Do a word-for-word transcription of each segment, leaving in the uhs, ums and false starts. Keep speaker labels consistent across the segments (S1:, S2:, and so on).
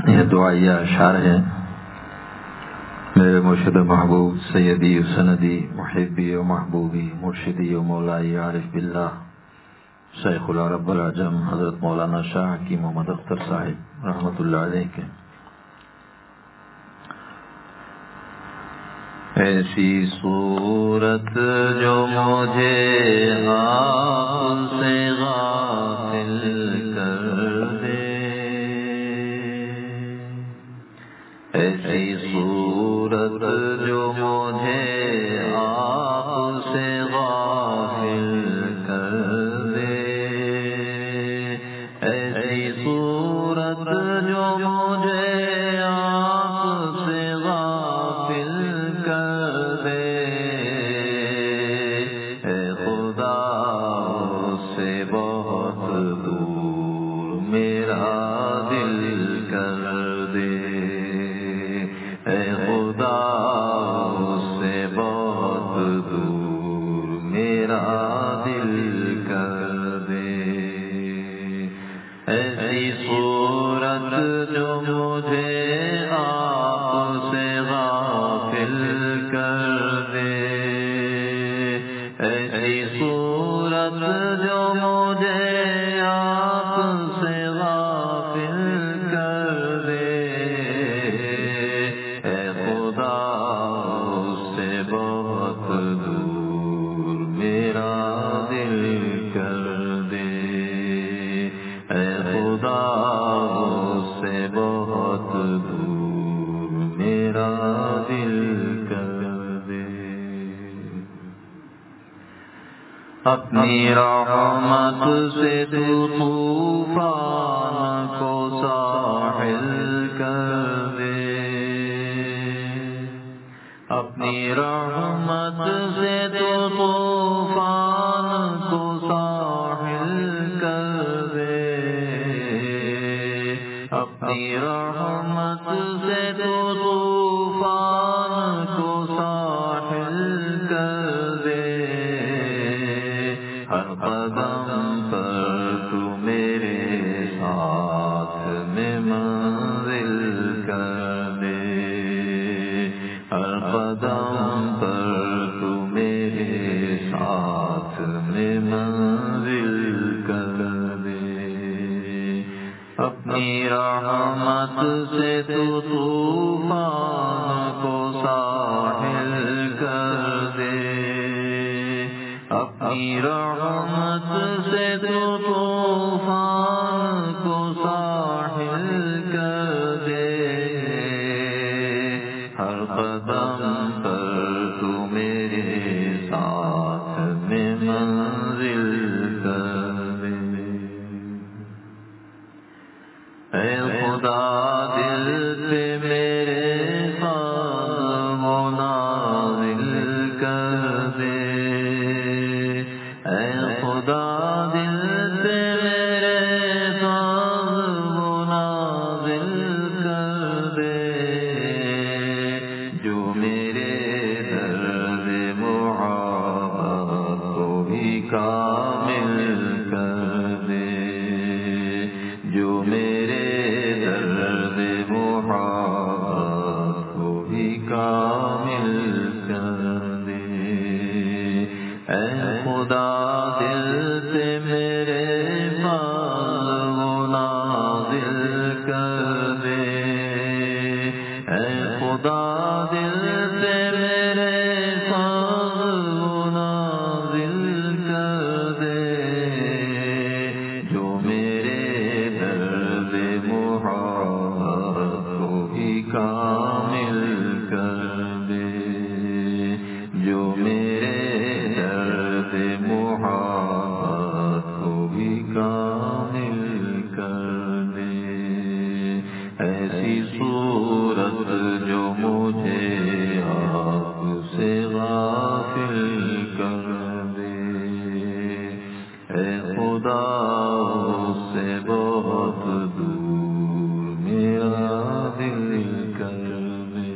S1: یہ دعائیہ اشعار ہیں میرے مرشد محبوب سیدی و سندی محبی و محبوبی مرشدی و مولائی عارف باللہ شیخ العرب العجم حضرت مولانا شاہ حکیم محمد اختر صاحب رحمۃ اللہ علیہ کے ایسی صورت جو مجھے آپ سے غافل کر دے، ایسی صورت جو مجھے آپ سے غافل کر دے، ایسی صورت جو مجھے آپ سے غافل کر دے، اے خدا سے بہت دور میرا دل کر دے، اے خدا سے بہت دور میرا دل کر دے، ایسی صورت جو مجھے آپ سے غافل کر دے، ایسی صورت جو مجھے آپ سے غافل کر دے، اے خدا سے بہت دور میرا دل کر دے، اے خدا سے بہت دور میرا دل کر دے، اپنی رحمت سے تو طوفان کو ساحل کر دے، اپنی رحمت سے تو طوفان کو ساحل کر دے، اپنی رحمت سے تو طوفان کو ساحل کر دے، ہر قدم پر تو میرے ساتھ میں منزل کر دے، ہر قدم پر تو میرے ساتھ میں منزل کر دے، اپنی رحمت سے تو طوفان کو ساحل کر دے، اپنی رحمت سے تو طوفان کو ساحل کر دے، ہر قدم پر تو میرے ساتھ میں منزل کر دے، اے خدا دل پہ میرے فضل و نازل کر دے، اے خدا دل پہ میرے فضل و نازل کر دے، جو میرے درد محبت کو بھی کامل کر دے، جو میرے درد محبت کو بھی کامل کر دے، اے خدا دل سے میرے فضل و نازل کر دے، اے خدا دل سے میرے فضل و نازل کر دے، جو میرے درد محبت کو بھی کامل کر دے، جو میرے درد محبت کو بھی کامل کر دے، ایسی صورت جو مجھے آپ سے غافل کر دے، اے خدا سے بہت دور میرا دل کر دے۔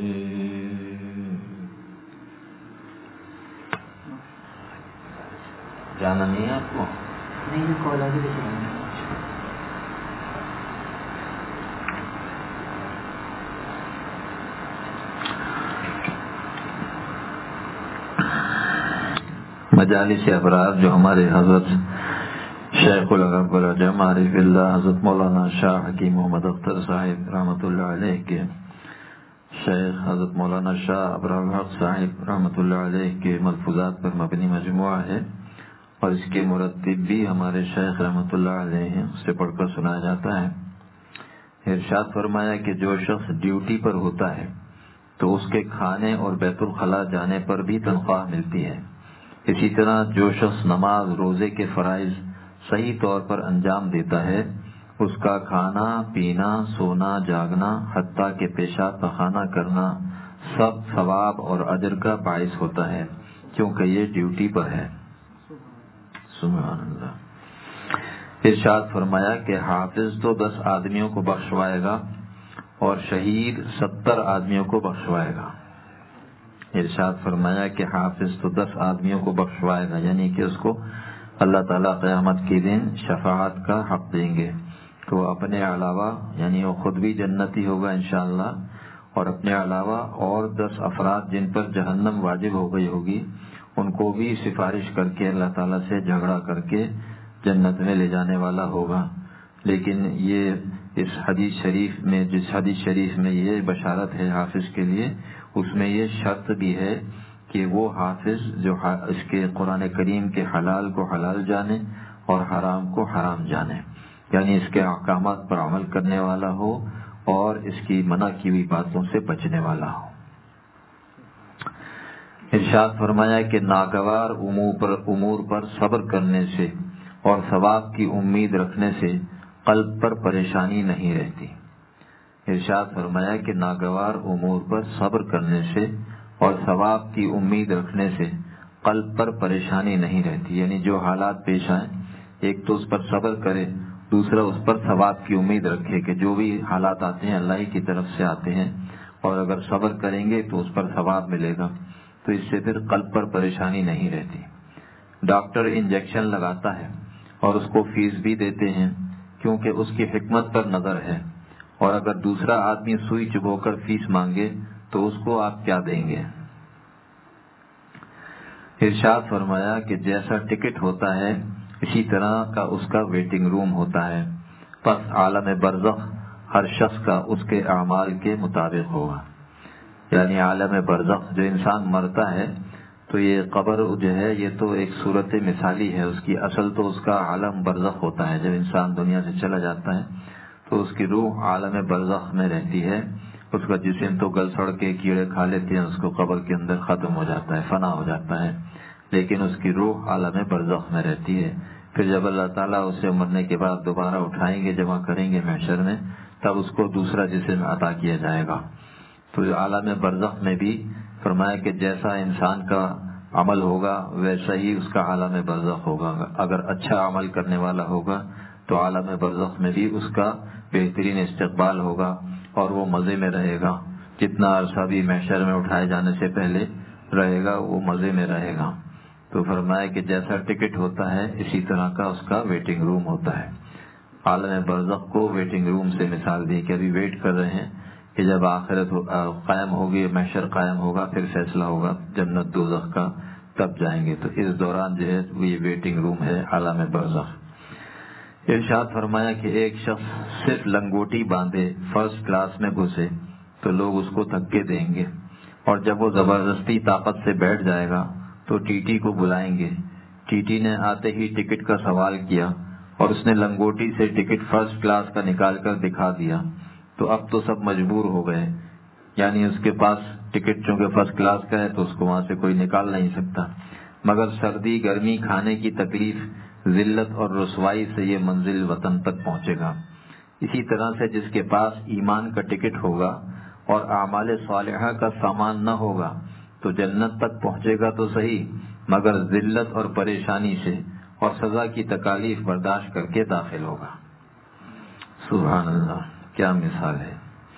S1: جانا نہیں ہے آپ کو؟ نہیں، کال آ گئی۔ مجالس ابرار جو ہمارے حضرت شیخ العرب العجم عارف اللہ حضرت مولانا شاہ حکیم محمد اختر صاحب رحمۃ اللہ علیہ کے شیخ حضرت مولانا شاہ ابرار الحق صاحب رحمۃ اللہ علیہ کے ملفوظات پر مبنی مجموعہ ہے، اور اس کے مرتب بھی ہمارے شیخ رحمۃ اللہ علیہ ہیں، اس سے پڑھ کر سنایا جاتا ہے۔ ارشاد فرمایا کہ جو شخص ڈیوٹی پر ہوتا ہے تو اس کے کھانے اور بیت الخلاء جانے پر بھی تنخواہ ملتی ہے، اسی طرح جو شخص نماز روزے کے فرائض صحیح طور پر انجام دیتا ہے اس کا کھانا پینا سونا جاگنا حتیٰ کہ پیشاب پخانہ کرنا سب ثواب اور اجر کا باعث ہوتا ہے، کیونکہ یہ ڈیوٹی پر ہے۔ سبحان اللہ۔ ارشاد فرمایا کہ حافظ تو دس آدمیوں کو بخشوائے گا اور شہید ستر آدمیوں کو بخشوائے گا۔ ارشاد فرمایا کہ حافظ تو دس آدمیوں کو بخشوائے گا، یعنی کہ اس کو اللہ تعالیٰ قیامت کے دن شفاعت کا حق دیں گے، تو اپنے علاوہ یعنی وہ خود بھی جنتی ہوگا انشاءاللہ، اور اپنے علاوہ اور دس افراد جن پر جہنم واجب ہو گئی ہوگی ان کو بھی سفارش کر کے اللہ تعالیٰ سے جھگڑا کر کے جنت میں لے جانے والا ہوگا۔ لیکن یہ اس حدیث شریف میں جس حدیث شریف میں یہ بشارت ہے حافظ کے لیے، اس میں یہ شرط بھی ہے کہ وہ حافظ جو اس کے قرآن کریم کے حلال کو حلال جانے اور حرام کو حرام جانے، یعنی اس کے احکامات پر عمل کرنے والا ہو اور اس کی منع کی ہوئی باتوں سے بچنے والا ہو۔ ارشاد فرمایا کہ ناگوار امور پر امور پر صبر کرنے سے اور ثواب کی امید رکھنے سے قلب پر پریشانی نہیں رہتی۔ ارشاد فرمایا کہ ناگوار امور پر صبر کرنے سے اور ثواب کی امید رکھنے سے قلب پر پریشانی نہیں رہتی، یعنی جو حالات پیش آئیں ایک تو اس پر صبر کرے، دوسرا اس پر ثواب کی امید رکھے کہ جو بھی حالات آتے ہیں اللہ ہی کی طرف سے آتے ہیں، اور اگر صبر کریں گے تو اس پر ثواب ملے گا، تو اس سے پھر قلب پر پریشانی نہیں رہتی۔ ڈاکٹر انجیکشن لگاتا ہے اور اس کو فیس بھی دیتے ہیں کیونکہ اس کی حکمت پر نظر ہے، اور اگر دوسرا آدمی سوئی چبھو کر فیس مانگے تو اس کو آپ کیا دیں گے؟ ارشاد فرمایا کہ جیسا ٹکٹ ہوتا ہے اسی طرح کا اس کا ویٹنگ روم ہوتا ہے، پس عالم برزخ ہر شخص کا اس کے اعمال کے مطابق ہوگا۔ یعنی عالم برزخ جو انسان مرتا ہے تو یہ قبر جو ہے یہ تو ایک صورت مثالی ہے، اس کی اصل تو اس کا عالم برزخ ہوتا ہے۔ جب انسان دنیا سے چلا جاتا ہے تو اس کی روح عالم برزخ میں رہتی ہے، اس کا جسم تو گل سڑ کے کیڑے کھا لیتے ہیں، اس کو قبر کے اندر ختم ہو جاتا ہے، فنا ہو جاتا ہے، لیکن اس کی روح عالم برزخ میں رہتی ہے۔ پھر جب اللہ تعالیٰ اسے مرنے کے بعد دوبارہ اٹھائیں گے، جمع کریں گے محشر میں، تب اس کو دوسرا جسم عطا کیا جائے گا۔ تو عالم برزخ میں بھی فرمایا کہ جیسا انسان کا عمل ہوگا ویسا ہی اس کا عالم برزخ ہوگا۔ اگر اچھا عمل کرنے والا ہوگا تو عالم برزخ میں بھی اس کا بہترین استقبال ہوگا اور وہ مزے میں رہے گا، جتنا عرصہ بھی محشر میں اٹھائے جانے سے پہلے رہے گا وہ مزے میں رہے گا۔ تو فرمایا کہ جیسا ٹکٹ ہوتا ہے اسی طرح کا اس کا ویٹنگ روم ہوتا ہے۔ عالم برزخ کو ویٹنگ روم سے مثال دی کہ ابھی ویٹ کر رہے ہیں کہ جب آخرت قائم ہوگی، محشر قائم ہوگا، پھر فیصلہ ہوگا جنت دوزخ کا، تب جائیں گے۔ تو اس دوران جو ہے وہ یہ ویٹنگ روم ہے عالم برزخ۔ ارشاد فرمایا کہ ایک شخص صرف لنگوٹی باندھے فرسٹ کلاس میں گھسے تو لوگ اس کو دھکے دیں گے، اور جب وہ زبردستی طاقت سے بیٹھ جائے گا تو ٹی ٹی کو بلائیں گے۔ ٹی ٹی نے آتے ہی ٹکٹ کا سوال کیا اور اس نے لنگوٹی سے ٹکٹ فرسٹ کلاس کا نکال کر دکھا دیا، تو اب تو سب مجبور ہو گئے، یعنی اس کے پاس ٹکٹ چونکہ فرسٹ کلاس کا ہے تو اس کو وہاں سے کوئی نکال نہیں سکتا، مگر سردی گرمی کھانے کی تکلیف ذلت اور رسوائی سے یہ منزل وطن تک پہنچے گا۔ اسی طرح سے جس کے پاس ایمان کا ٹکٹ ہوگا اور اعمال صالحہ کا سامان نہ ہوگا تو جنت تک پہنچے گا تو صحیح، مگر ذلت اور پریشانی سے اور سزا کی تکالیف برداشت کر کے داخل ہوگا۔ سبحان اللہ، کیا مثال ہے۔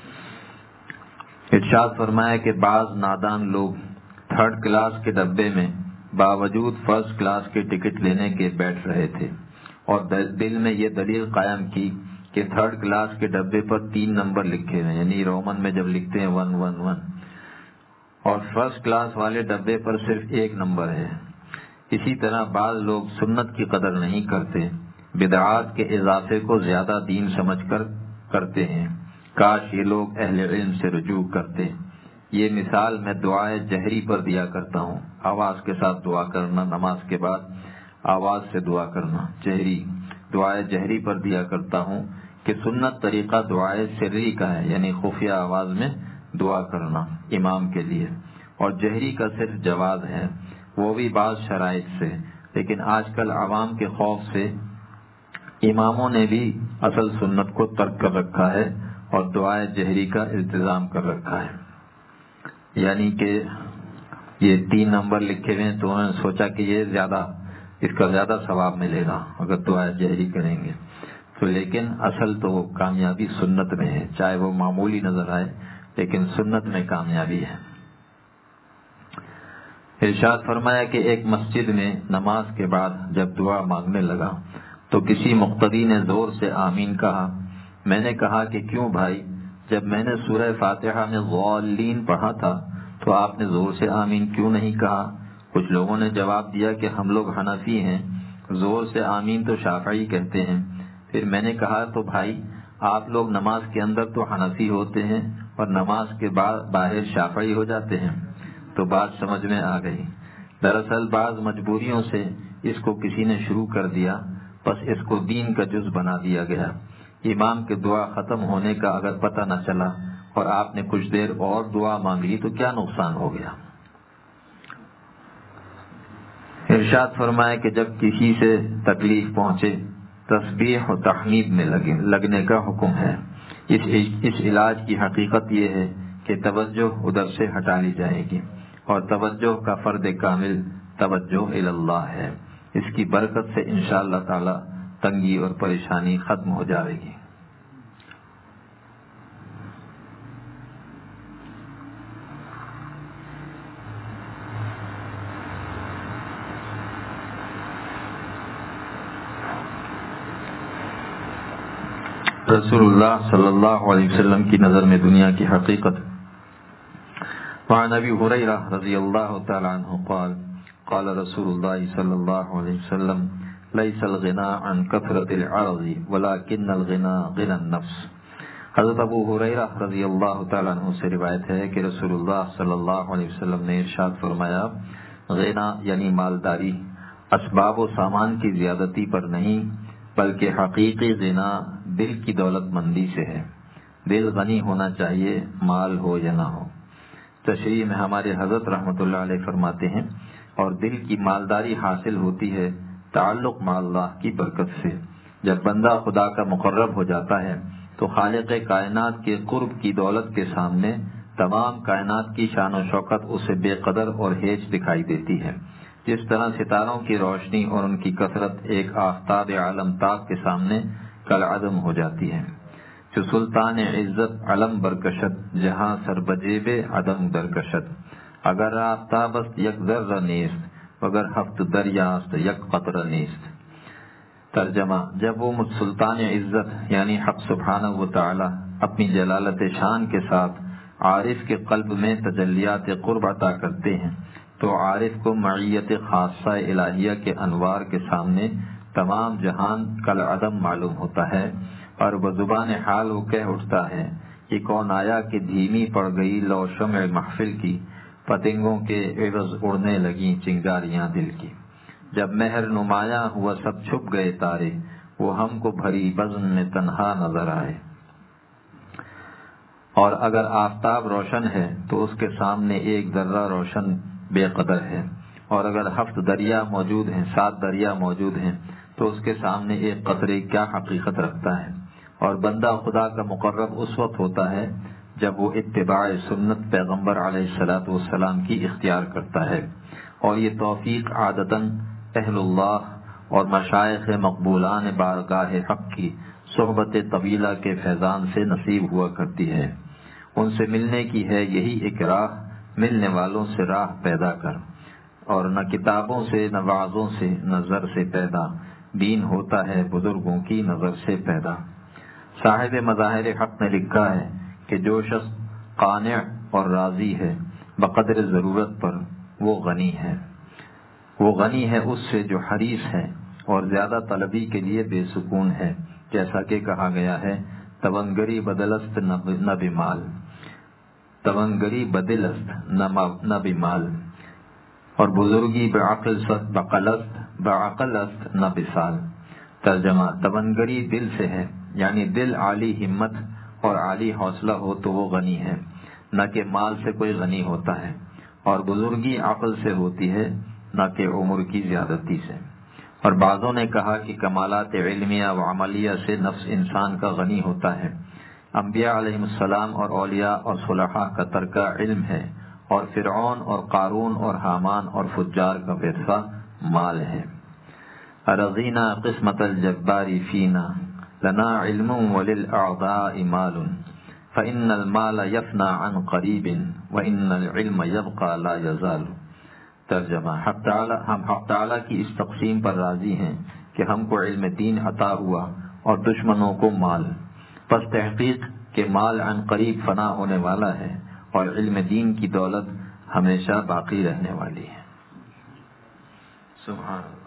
S1: ارشاد فرمایا کہ بعض نادان لوگ تھرڈ کلاس کے ڈبے میں باوجود فرسٹ کلاس کے ٹکٹ لینے کے بیٹھ رہے تھے، اور دل میں یہ دلیل قائم کی کہ تھرڈ کلاس کے ڈبے پر تین نمبر لکھے ہوئے، یعنی رومن میں جب لکھتے ہیں ون ون ون، اور فرسٹ کلاس والے ڈبے پر صرف ایک نمبر ہے۔ اسی طرح بعض لوگ سنت کی قدر نہیں کرتے، بدعات کے اضافے کو زیادہ دین سمجھ کر کرتے ہیں۔ کاش یہ لوگ اہل علم سے رجوع کرتے۔ یہ مثال میں دعائے جہری پر دیا کرتا ہوں، آواز کے ساتھ دعا کرنا، نماز کے بعد آواز سے دعا کرنا، جہری دعائے جہری پر دیا کرتا ہوں کہ سنت طریقہ دعائے سری کا ہے، یعنی خفیہ آواز میں دعا کرنا امام کے لیے، اور جہری کا صرف جواز ہے، وہ بھی بعض شرائط سے۔ لیکن آج کل عوام کے خوف سے اماموں نے بھی اصل سنت کو ترک کر رکھا ہے اور دعائے جہری کا التزام کر رکھا ہے، یعنی کہ یہ تین نمبر لکھے ہوئے ہیں تو انہوں نے سوچا کہ یہ زیادہ اس کا زیادہ ثواب ملے گا اگر دعائے جہری کریں گے تو، لیکن اصل تو کامیابی سنت میں ہے، چاہے وہ معمولی نظر آئے لیکن سنت میں کامیابی ہے۔ ارشاد فرمایا کہ ایک مسجد میں نماز کے بعد جب دعا مانگنے لگا تو کسی مقتدی نے زور سے آمین کہا۔ میں نے کہا کہ کیوں بھائی، جب میں نے سورہ فاتحہ میں ضالین پڑھا تھا تو آپ نے زور سے آمین کیوں نہیں کہا؟ کچھ لوگوں نے جواب دیا کہ ہم لوگ حنفی ہیں، زور سے آمین تو شافعی کہتے ہیں۔ پھر میں نے کہا تو بھائی آپ لوگ نماز کے اندر تو حنفی ہوتے ہیں اور نماز کے بعد باہر شافعی ہو جاتے ہیں، تو بات سمجھ میں آ گئی۔ دراصل بعض مجبوریوں سے اس کو کسی نے شروع کر دیا، بس اس کو دین کا جز بنا دیا گیا۔ امام کے دعا ختم ہونے کا اگر پتہ نہ چلا اور آپ نے کچھ دیر اور دعا مانگ لی تو کیا نقصان ہو گیا؟ ارشاد فرمائے کہ جب کسی سے تکلیف پہنچے تسبیح و تحمید میں لگے لگنے کا حکم ہے۔ اس اس علاج کی حقیقت یہ ہے کہ توجہ ادھر سے ہٹا لی جائے گی، اور توجہ کا فرد کامل توجہ الی اللہ ہے۔ اس کی برکت سے انشاءاللہ تعالی تنگی اور پریشانی ختم ہو جائے گی۔ رسول اللہ صلی اللہ علیہ وسلم کی نظر میں دنیا کی حقیقت۔ وعن ابی ہریرہ رضی اللہ تعالی عنہ قال قال رسول اللہ صلی اللہ علیہ وسلم لیس الغنى عن کثرت العرض ولكن الغنى غنى النفس۔ حضرت ابو ہریرہ رضی اللہ تعالی عنہ سے روایت ہے کہ رسول اللہ صلی اللہ علیہ وسلم نے ارشاد فرمایا، غنا یعنی مالداری اسباب و سامان کی زیادتی پر نہیں بلکہ حقیقی غنا دل کی دولت مندی سے ہے۔ دل غنی ہونا چاہیے، مال ہو یا نہ ہو۔ تشریح میں ہمارے حضرت رحمۃ اللہ علیہ فرماتے ہیں، اور دل کی مالداری حاصل ہوتی ہے تعلق مع اللہ کی برکت سے۔ جب بندہ خدا کا مقرب ہو جاتا ہے تو خالق کائنات کے قرب کی دولت کے سامنے تمام کائنات کی شان و شوکت اسے بے قدر اور ہیچ دکھائی دیتی ہے، جس طرح ستاروں کی روشنی اور ان کی کثرت ایک آفتاب عالم تاب کے سامنے کالعدم ہو جاتی ہے۔ جو سلطان عزت علم برکشت جہاں سر بجیب عدم درکشت، اگر آفتابست یک ذرہ نیست وگر ہفت دریاست یک قطرہ نیست۔ ترجمہ، جب وہ مجھ سلطان عزت یعنی حق سبحانہ و تعالی اپنی جلالت شان کے ساتھ عارف کے قلب میں تجلیات قرب عطا کرتے ہیں تو عارف کو معیت خاصہ الہیہ کے انوار کے سامنے تمام جہان کالعدم معلوم ہوتا ہے، اور بزبان حال وہ کہہ اٹھتا ہے کہ کون آیا کہ دھیمی پڑ گئی لو شمع محفل کی، پتنگوں کے عوض اڑنے لگیں چنگاریاں دل کی۔ جب مہر نمایاں ہوا سب چھپ گئے تارے، وہ ہم کو بھری بزم میں تنہا نظر آئے۔ اور اگر آفتاب روشن ہے تو اس کے سامنے ایک ذرہ روشن بے قدر ہے، اور اگر ہفت دریا موجود ہیں، سات دریا موجود ہیں تو اس کے سامنے ایک قطرے کیا حقیقت رکھتا ہے۔ اور بندہ خدا کا مقرب اس وقت ہوتا ہے جب وہ اتباع سنت پیغمبر علیہ الصلوۃ والسلام کی اختیار کرتا ہے، اور یہ توفیق عادتاً اہل اللہ اور مشائخ مقبولان بارگاہ حق کی صحبت طویلہ کے فیضان سے نصیب ہوا کرتی ہے۔ ان سے ملنے کی ہے یہی ایک راہ، ملنے والوں سے راہ پیدا کر، اور نہ کتابوں سے نہ وعظوں سے نہ زر سے پیدا، دین ہوتا ہے بزرگوں کی نظر سے پیدا۔ صاحب مظاہر حق نے لکھا ہے کہ جو شخص قانع اور راضی ہے بقدر ضرورت پر وہ غنی ہے۔ وہ غنی ہے اس سے جو حریص ہے اور زیادہ طلبی کے لیے بے سکون ہے، جیسا کہ کہا گیا ہے تونگری بدلست نہ بمال، تونگری بدلست نہ بمال، اور بزرگی بعقل است بقلست بعقل است نہ بسال۔ ترجمہ، تونگری دل سے ہے، یعنی دل عالی ہمت اور عالی حوصلہ ہو تو وہ غنی ہے، نہ کہ مال سے کوئی غنی ہوتا ہے، اور بزرگی عقل سے ہوتی ہے نہ کہ عمر کی زیادتی سے۔ اور بعضوں نے کہا کہ کمالات علمیہ و عملیہ سے نفس انسان کا غنی ہوتا ہے۔ انبیاء علیہ السلام اور اولیاء اور صلحاء کا ترکہ علم ہے، اور فرعون اور قارون اور حامان اور فجار کا ورثہ مال ہے۔ ارضینا قسمت الجبار فینا لنا علم وللأعضاء مال فإن المال يفنى عن قریب وإن العلم يبقى لا يزال۔ ترجمہ، حق تعالی ہم حق تعالی کی اس تقسیم پر راضی ہیں کہ ہم کو علم دین عطا ہوا اور دشمنوں کو مال، پس تحقیق کہ مال عن قریب فنا ہونے والا ہے اور علم دین کی دولت ہمیشہ باقی رہنے والی ہے۔ سبحان اللہ۔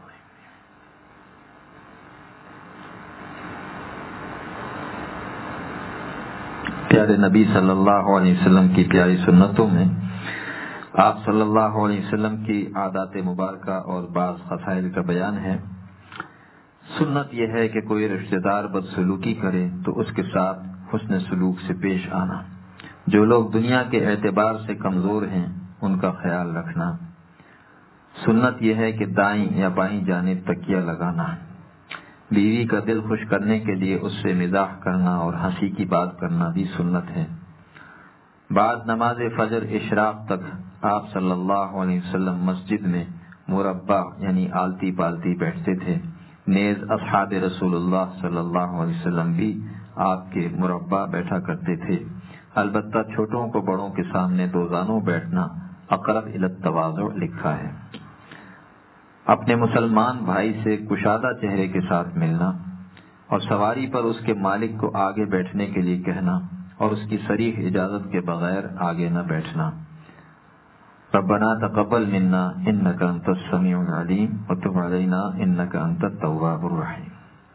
S1: پیارے نبی صلی اللہ علیہ وسلم کی پیاری سنتوں میں آپ صلی اللہ علیہ وسلم کی عادات مبارکہ اور بعض خصائل کا بیان ہے۔ سنت یہ ہے کہ کوئی رشتہ دار بدسلوکی کرے تو اس کے ساتھ حسن سلوک سے پیش آنا، جو لوگ دنیا کے اعتبار سے کمزور ہیں ان کا خیال رکھنا۔ سنت یہ ہے کہ دائیں یا بائیں جانب تکیہ لگانا، بیوی کا دل خوش کرنے کے لیے اس سے مزاح کرنا اور ہنسی کی بات کرنا بھی سنت ہے۔ بعد نماز فجر اشراق تک آپ صلی اللہ علیہ وسلم مسجد میں مربع یعنی آلتی پالتی بیٹھتے تھے، نیز اصحاب رسول اللہ صلی اللہ علیہ وسلم بھی آپ کے مربع بیٹھا کرتے تھے۔ البتہ چھوٹوں کو بڑوں کے سامنے دو زانوں بیٹھنا اقرب الی التواضع لکھا ہے۔ اپنے مسلمان بھائی سے کشادہ چہرے کے ساتھ ملنا اور سواری پر اس کے مالک کو آگے بیٹھنے کے لیے کہنا اور اس کی صریح اجازت کے بغیر آگے نہ بیٹھنا۔ ربنا تقبل منا انک انت السمیع العلیم وتب علینا انک انت التواب الرحیم۔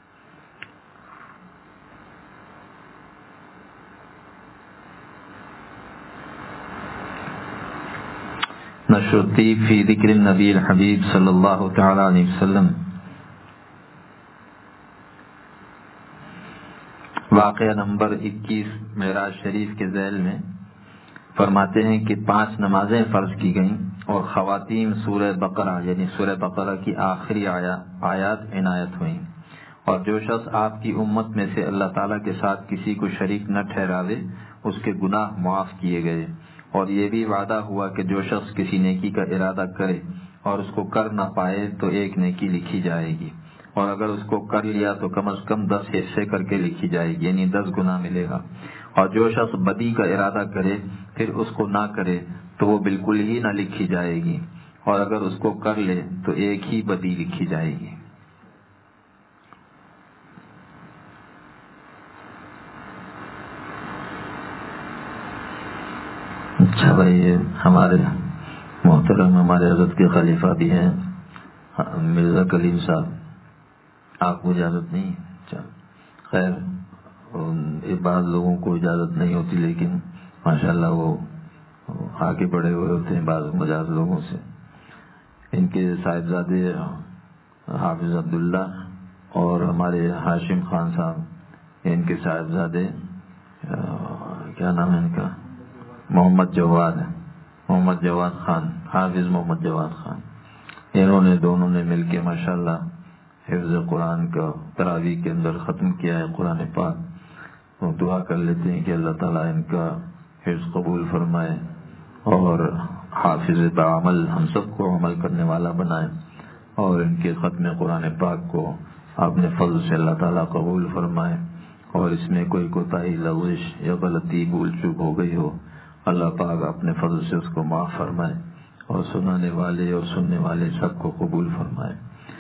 S1: نشر الطیب فی ذکر النبی الحبیب صلی اللہ تعالی علیہ وسلم۔ واقعہ نمبر اکیس معراج شریف کے ذیل میں فرماتے ہیں کہ پانچ نمازیں فرض کی گئیں اور خواتین سورہ بقرہ یعنی سورہ بقرہ کی آخری آیات عنایت ہوئیں، اور جو شخص آپ کی امت میں سے اللہ تعالیٰ کے ساتھ کسی کو شریک نہ ٹھہراوے اس کے گناہ معاف کیے گئے، اور یہ بھی وعدہ ہوا کہ جو شخص کسی نیکی کا ارادہ کرے اور اس کو کر نہ پائے تو ایک نیکی لکھی جائے گی، اور اگر اس کو کر لیا تو کم از کم دس حصے کر کے لکھی جائے گی، یعنی دس گنا ملے گا، اور جو شخص بدی کا ارادہ کرے پھر اس کو نہ کرے تو وہ بالکل ہی نہ لکھی جائے گی، اور اگر اس کو کر لے تو ایک ہی بدی لکھی جائے گی۔ اچھا بھائی، یہ ہمارے محترم ہمارے حضرت کے خلیفہ بھی ہیں مرزا کلیم صاحب، آپ کو اجازت نہیں؟ اچھا خیر، بعض لوگوں کو اجازت نہیں ہوتی لیکن ماشاءاللہ وہ آگے بڑھے ہوئے ہوتے ہیں بعض مجاز لوگوں سے۔ ان کے صاحبزادے حافظ عبداللہ اور ہمارے ہاشم خان صاحب، ان کے صاحبزادے کیا نام ہے ان کا، محمد جواد محمد جواد خان، حافظ محمد جواد خان، انہوں نے دونوں نے مل کے ماشاءاللہ حفظ قرآن کا تراویح کے اندر ختم کیا ہے قرآن پاک۔ وہ دعا کر لیتے ہیں کہ اللہ تعالیٰ ان کا حفظ قبول فرمائے اور حافظ بعمل ہم سب کو عمل کرنے والا بنائے، اور ان کے ختم قرآن پاک کو اپنے فضل سے اللہ تعالیٰ قبول فرمائے، اور اس میں کوئی کوتاہی لغزش یا غلطی بھول چوک ہو گئی ہو اللہ پاک اپنے فضل سے اس کو معاف فرمائے، اور سنانے والے اور سننے والے سب کو قبول فرمائے۔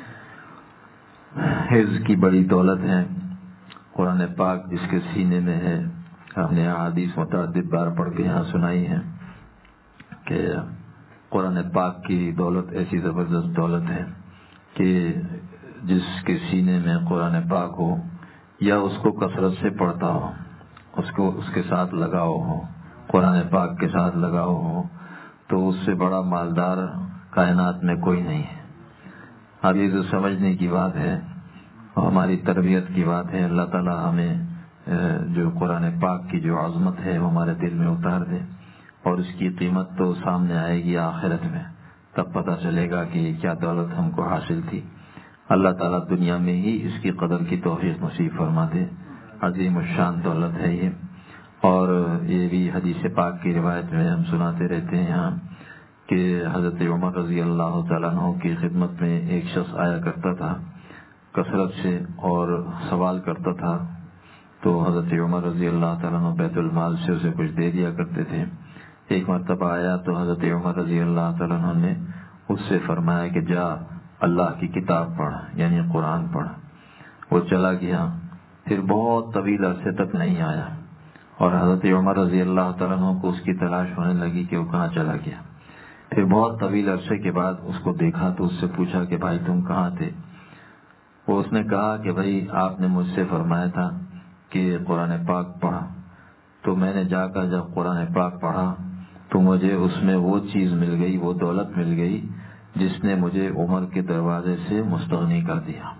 S1: حفظ کی بڑی دولت ہے، قرآن پاک جس کے سینے میں ہے، ہم نے احادیث متعدد بار پڑھ کے یہاں سنائی ہے کہ قرآن پاک کی دولت ایسی زبردست دولت ہے کہ جس کے سینے میں قرآن پاک ہو یا اس کو کثرت سے پڑھتا ہو، اس کو اس کے ساتھ لگاؤ ہو، قرآن پاک کے ساتھ لگاؤ ہو، تو اس سے بڑا مالدار کائنات میں کوئی نہیں ہے۔ اب یہ جو سمجھنے کی بات ہے، ہماری تربیت کی بات ہے، اللہ تعالیٰ ہمیں جو قرآن پاک کی جو عظمت ہے وہ ہمارے دل میں اتار دے، اور اس کی قیمت تو سامنے آئے گی آخرت میں، تب پتہ چلے گا کہ کیا دولت ہم کو حاصل تھی۔ اللہ تعالیٰ دنیا میں ہی اس کی قدر کی توفیق نصیب فرما دے۔ عظیم الشان دولت ہے یہ، اور یہ بھی حدیث پاک کی روایت میں ہم سناتے رہتے ہیں یہاں کہ حضرت عمر رضی اللہ تعالیٰ عنہ کی خدمت میں ایک شخص آیا کرتا تھا کثرت سے اور سوال کرتا تھا، تو حضرت عمر رضی اللہ تعالیٰ عنہ بیت المال سے اسے کچھ دے دیا کرتے تھے۔ ایک مرتبہ آیا تو حضرت عمر رضی اللہ تعالیٰ عنہ نے اس سے فرمایا کہ جا اللہ کی کتاب پڑھ، یعنی قرآن پڑھ۔ وہ چلا گیا، پھر بہت طویل عرصے تک نہیں آیا، اور حضرت عمر رضی اللہ تعالیٰ عنہ کو اس کی تلاش ہونے لگی کہ وہ کہاں چلا گیا۔ پھر بہت طویل عرصے کے بعد اس کو دیکھا تو اس سے پوچھا کہ بھائی تم کہاں تھے؟ وہ اس نے کہا کہ بھائی آپ نے مجھ سے فرمایا تھا کہ قرآن پاک پڑھا، تو میں نے جا کر جب قرآن پاک پڑھا تو مجھے اس میں وہ چیز مل گئی، وہ دولت مل گئی جس نے مجھے عمر کے دروازے سے مستغنی کر دیا۔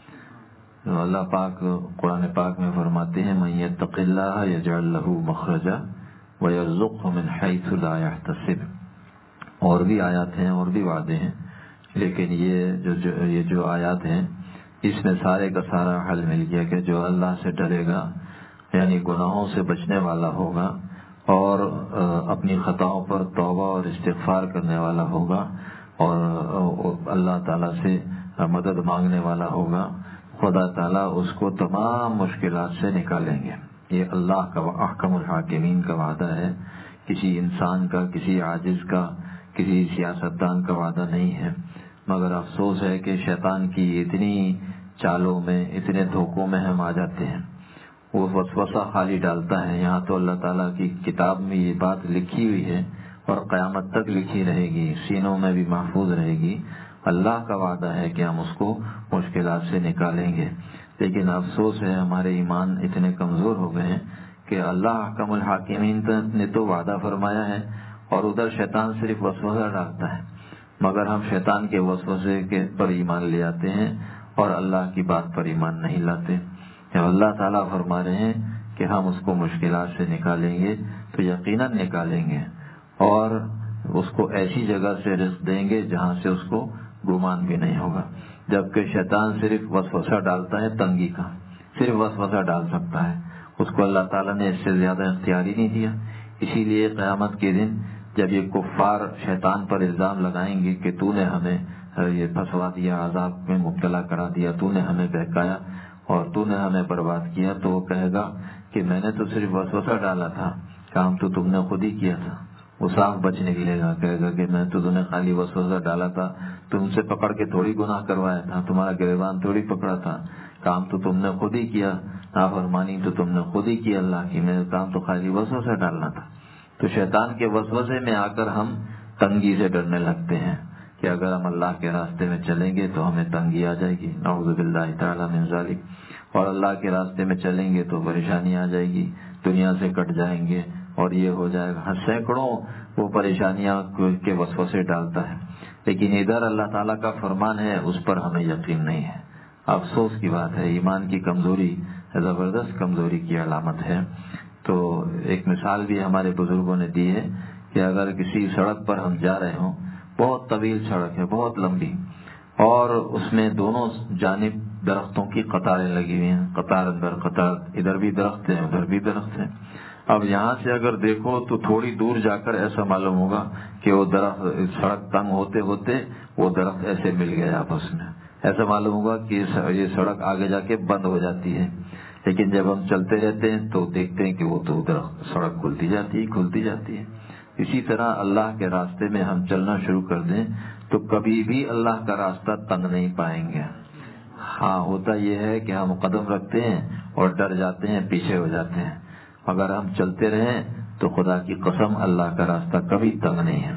S1: اللہ پاک قرآن پاک میں فرماتے ہیں من یتق اللہ یجعل لہ مخرجا ویرزقہ من حیث لا یحتسب۔ اور بھی آیات ہیں اور بھی وعدے ہیں، لیکن یہ جو, جو یہ جو آیات ہیں اس میں سارے کا سارا حل مل گیا کہ جو اللہ سے ڈرے گا، یعنی گناہوں سے بچنے والا ہوگا، اور اپنی خطاؤں پر توبہ اور استغفار کرنے والا ہوگا، اور اللہ تعالیٰ سے مدد مانگنے والا ہوگا، خدا تعالیٰ اس کو تمام مشکلات سے نکالیں گے۔ یہ اللہ کا احکم الحاکمین کا وعدہ ہے، کسی انسان کا، کسی عاجز کا، کسی سیاستدان کا وعدہ نہیں ہے۔ مگر افسوس ہے کہ شیطان کی اتنی چالوں میں، اتنے دھوکوں میں ہم آ جاتے ہیں، وہ وسوسہ خالی ڈالتا ہے۔ یہاں تو اللہ تعالیٰ کی کتاب میں یہ بات لکھی ہوئی ہے اور قیامت تک لکھی رہے گی، سینوں میں بھی محفوظ رہے گی۔ اللہ کا وعدہ ہے کہ ہم اس کو مشکلات سے نکالیں گے، لیکن افسوس ہے ہمارے ایمان اتنے کمزور ہو گئے ہیں کہ اللہ احکم الحاکمین نے تو وعدہ فرمایا ہے، اور ادھر شیطان صرف وسوسہ ڈالتا ہے، مگر ہم شیطان کے وسوسے کے پر ایمان لے آتے ہیں اور اللہ کی بات پر ایمان نہیں لاتے۔ جب اللہ تعالیٰ فرما رہے ہیں کہ ہم اس کو مشکلات سے نکالیں گے تو یقیناً نکالیں گے، اور اس کو ایسی جگہ سے رزق دیں گے جہاں سے اس کو گمان بھی نہیں ہوگا۔ جبکہ شیطان صرف وسوسہ ڈالتا ہے تنگی کا، صرف وسوسہ ڈال سکتا ہے، اس کو اللہ تعالیٰ نے اس سے زیادہ اختیار ہی نہیں دیا۔ اسی لیے قیامت کے دن جب یہ کفار شیطان پر الزام لگائیں گے کہ تو نے ہمیں یہ پھنسوا دیا، عذاب میں مبتلا کرا دیا، تو نے ہمیں بہکایا اور تو نے ہمیں برباد کیا، تو وہ کہے گا کہ میں نے تو صرف وسوسہ ڈالا تھا، کام تو تم نے خود ہی کیا تھا۔ وہ صاف بچ نکلے گا، کہے گا کہ میں تو تم نے خالی وسوسہ ڈالا تھا، تم سے پکڑ کے تھوڑی گناہ کروایا تھا، تمہارا گریبان تھوڑی پکڑا تھا، کام تو تم نے خود ہی کیا، نافرمانی تو تم نے خود ہی کی اللہ کی، میرا کام تو خالی وسوسہ ڈالنا تھا۔ تو شیطان کے وسوسے میں آ کر ہم تنگی سے ڈرنے لگتے ہیں کہ اگر ہم اللہ کے راستے میں چلیں گے تو ہمیں تنگی آ جائے گی، نعوذ باللہ تعالی من ذالک، اور اللہ کے راستے میں چلیں گے تو پریشانی آ جائے گی، دنیا سے کٹ جائیں گے اور یہ ہو جائے گا، سینکڑوں وہ پریشانیاں کے وسوسے ڈالتا ہے، لیکن ادھر اللہ تعالیٰ کا فرمان ہے اس پر ہمیں یقین نہیں ہے۔ افسوس کی بات ہے، ایمان کی کمزوری زبردست کمزوری کی علامت ہے۔ تو ایک مثال بھی ہمارے بزرگوں نے دی ہے کہ اگر کسی سڑک پر ہم جا رہے ہوں، بہت طویل سڑک ہے، بہت لمبی، اور اس میں دونوں جانب درختوں کی قطاریں لگی ہوئی ہیں، قطار اندر قطار، ادھر بھی درخت ہیں ادھر بھی درخت ہیں۔ اب یہاں سے اگر دیکھو تو تھوڑی دور جا کر ایسا معلوم ہوگا کہ وہ درخت، سڑک تنگ ہوتے ہوتے وہ درخت ایسے مل گئے آپس میں، ایسا معلوم ہوگا کہ یہ سڑک آگے جا کے بند ہو جاتی ہے، لیکن جب ہم چلتے رہتے ہیں تو دیکھتے ہیں کہ وہ تو درخت سڑک کھلتی جاتی ہے کھلتی جاتی ہے۔ اسی طرح اللہ کے راستے میں ہم چلنا شروع کر دیں تو کبھی بھی اللہ کا راستہ تنگ نہیں پائیں گے۔ ہاں ہوتا یہ ہے کہ ہم قدم رکھتے ہیں اور ڈر جاتے ہیں، پیچھے ہو جاتے ہیں، اگر ہم چلتے رہیں تو خدا کی قسم اللہ کا راستہ کبھی تنگ نہیں ہے۔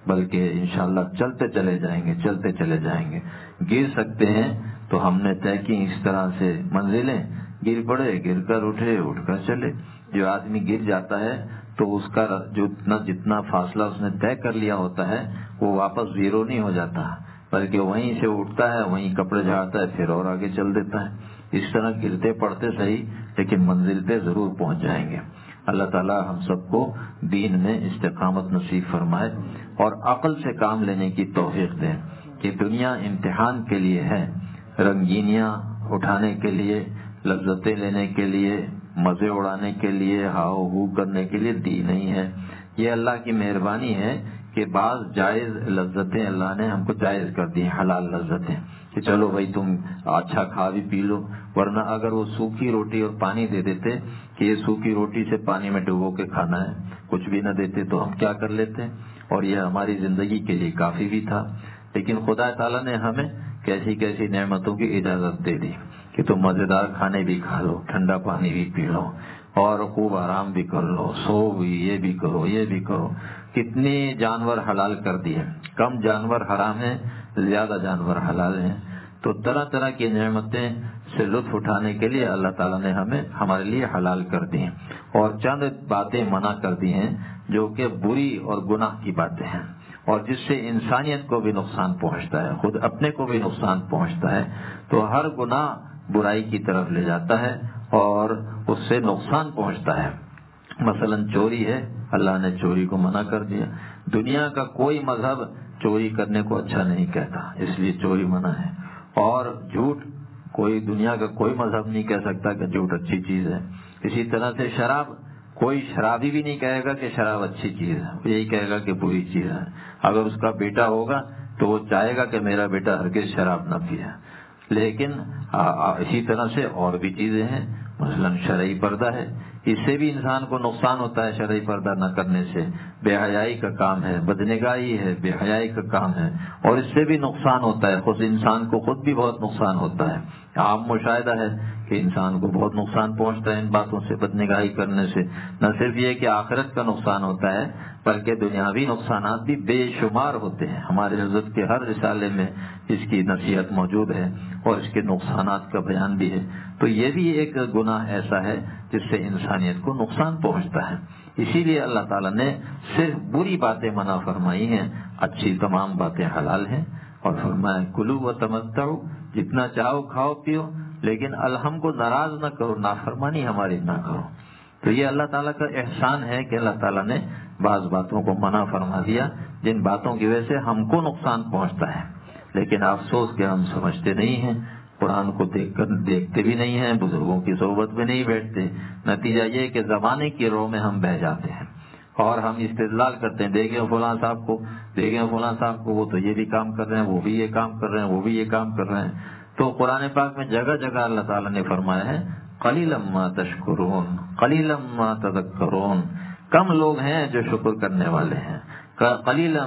S1: بلکہ انشاءاللہ چلتے چلے جائیں گے چلتے چلے جائیں گے گر سکتے ہیں تو ہم نے طے کی اس طرح سے منزلیں، گر پڑے گر کر اٹھے اٹھ کر چلے۔ جو آدمی گر جاتا ہے تو اس کا جو اتنا جتنا فاصلہ اس نے طے کر لیا ہوتا ہے وہ واپس زیرو نہیں ہو جاتا، بلکہ وہیں سے اٹھتا ہے، وہیں کپڑے جھاڑتا ہے، پھر اور آگے چل دیتا ہے۔ اس طرح گرتے پڑتے صحیح لیکن منزل پہ ضرور پہنچ جائیں گے۔ اللہ تعالی ہم سب کو دین میں استقامت نصیب فرمائے اور عقل سے کام لینے کی توفیق دے کہ دنیا امتحان کے لیے ہے، رنگینیاں اٹھانے کے لیے، لذتیں لینے کے لیے، مزے اڑانے کے لیے، ہاؤ ہو کرنے کے لیے دی نہیں ہے۔ یہ اللہ کی مہربانی ہے کہ بعض جائز لذتیں اللہ نے ہم کو جائز کر دی، حلال لذتیں، کہ چلو بھائی تم اچھا کھا بھی پی لو، ورنہ اگر وہ سوکھی روٹی اور پانی دے دیتے کہ یہ سوکھی روٹی سے پانی میں ڈبو کے کھانا ہے، کچھ بھی نہ دیتے تو ہم کیا کر لیتے، اور یہ ہماری زندگی کے لیے کافی بھی تھا۔ لیکن خدا تعالیٰ نے ہمیں کیسی کیسی نعمتوں کی اجازت دے دی کہ تم مزیدار کھانے بھی کھا لو، ٹھنڈا پانی بھی پی لو، اور خوب آرام بھی کر لو، سو بھی، یہ بھی کرو یہ بھی کرو۔ کتنے جانور حلال کر دیے، کم جانور حرام ہیں، زیادہ جانور حلال ہیں۔ تو طرح طرح کی نعمتیں سے لطف اٹھانے کے لیے اللہ تعالیٰ نے ہمیں ہمارے لیے حلال کر دی ہیں، اور چند باتیں منع کر دی ہیں جو کہ بری اور گناہ کی باتیں ہیں، اور جس سے انسانیت کو بھی نقصان پہنچتا ہے، خود اپنے کو بھی نقصان پہنچتا ہے۔ تو ہر گناہ برائی کی طرف لے جاتا ہے اور اس سے نقصان پہنچتا ہے۔ مثلا چوری ہے، اللہ نے چوری کو منع کر دیا۔ دنیا کا کوئی مذہب چوری کرنے کو اچھا نہیں کہتا، اس لیے چوری منع ہے۔ اور جھوٹ، کوئی دنیا کا کوئی مذہب نہیں کہہ سکتا کہ جھوٹ اچھی چیز ہے۔ اسی طرح سے شراب، کوئی شرابی بھی نہیں کہے گا کہ شراب اچھی چیز ہے، وہ یہی کہے گا کہ بری چیز ہے۔ اگر اس کا بیٹا ہوگا تو وہ چاہے گا کہ میرا بیٹا ہرگز شراب نہ پیے۔ لیکن اسی طرح سے اور بھی چیزیں ہیں، مثلا شرعی پردہ ہے، اس سے بھی انسان کو نقصان ہوتا ہے۔ شرعی پردہ نہ کرنے سے بے حیائی کا کام ہے، بدنگاہی ہے، بے حیائی کا کام ہے، اور اس سے بھی نقصان ہوتا ہے، خود انسان کو خود بھی بہت نقصان ہوتا ہے۔ عام مشاہدہ ہے کہ انسان کو بہت نقصان پہنچتا ہے ان باتوں سے، بدنگاہی کرنے سے۔ نہ صرف یہ کہ آخرت کا نقصان ہوتا ہے بلکہ دنیاوی نقصانات بھی بے شمار ہوتے ہیں۔ ہمارے حضرت کے ہر رسالے میں اس کی نصیحت موجود ہے اور اس کے نقصانات کا بیان بھی ہے۔ تو یہ بھی ایک گناہ ایسا ہے جس سے انسانیت کو نقصان پہنچتا ہے۔ اسی لیے اللہ تعالیٰ نے صرف بری باتیں منع فرمائی ہیں، اچھی تمام باتیں حلال ہیں، اور فرمایا کلو و تمتعو، جتنا چاہو کھاؤ پیو، لیکن الہم کو ناراض نہ کرو، نافرمانی ہماری نہ کرو۔ تو یہ اللہ تعالیٰ کا احسان ہے کہ اللہ تعالیٰ نے بعض باتوں کو منع فرما دیا جن باتوں کی وجہ سے ہم کو نقصان پہنچتا ہے، لیکن افسوس کہ ہم سمجھتے نہیں ہیں، قرآن کو دیکھ کر دیکھتے بھی نہیں ہیں، بزرگوں کی صحبت میں نہیں بیٹھتے۔ نتیجہ یہ کہ زمانے کی رو میں ہم بہہ جاتے ہیں اور ہم استدلال کرتے ہیں، دیکھیں فلاں صاحب کو، دیکھیں فلاں صاحب کو، وہ تو یہ بھی کام کر رہے ہیں، وہ بھی یہ کام کر رہے ہیں، وہ بھی یہ کام کر رہے ہیں۔ تو قرآن پاک میں جگہ جگہ اللہ تعالیٰ نے فرمایا ہے قلیلا ما تشکرون قلیلا ما تذکرون، کم لوگ ہیں جو شکر کرنے والے ہیں، قلیلا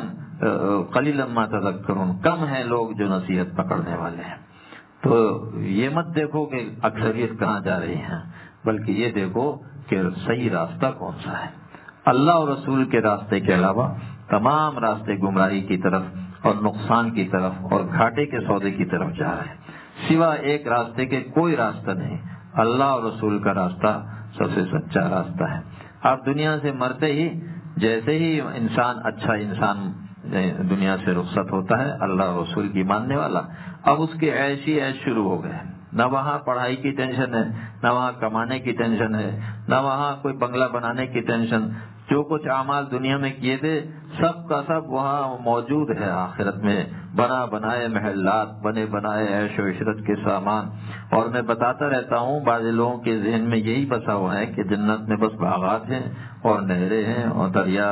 S1: قلیلا ما تذکرون، کم ہیں لوگ جو نصیحت پکڑنے والے ہیں۔ تو یہ مت دیکھو کہ اکثریت کہاں جا رہی ہیں، بلکہ یہ دیکھو کہ صحیح راستہ کون سا ہے۔ اللہ اور رسول کے راستے کے علاوہ تمام راستے گمراہی کی طرف اور نقصان کی طرف اور گھاٹے کے سودے کی طرف جا رہے ہیں۔ سوا ایک راستے کے کوئی راستہ نہیں، اللہ اور رسول کا راستہ سب سے سچا راستہ ہے۔ آپ دنیا سے مرتے ہی جیسے ہی انسان اچھا انسان دنیا سے رخصت ہوتا ہے، اللہ اور رسول کی ماننے والا، اب اس کے عیش ہی عیش شروع ہو گئے۔ نہ وہاں پڑھائی کی ٹینشن ہے، نہ وہاں کمانے کی ٹینشن ہے، نہ وہاں کوئی بنگلہ بنانے کی ٹینشن۔ جو کچھ اعمال دنیا میں کیے تھے سب کا سب وہاں موجود ہے آخرت میں، بنا بنائے محلات، بنے بنائے عیش و عشرت کے سامان۔ اور میں بتاتا رہتا ہوں، بعض لوگوں کے ذہن میں یہی بسا ہوا ہے کہ جنت میں بس باغات ہیں اور نہریں ہیں اور دریا،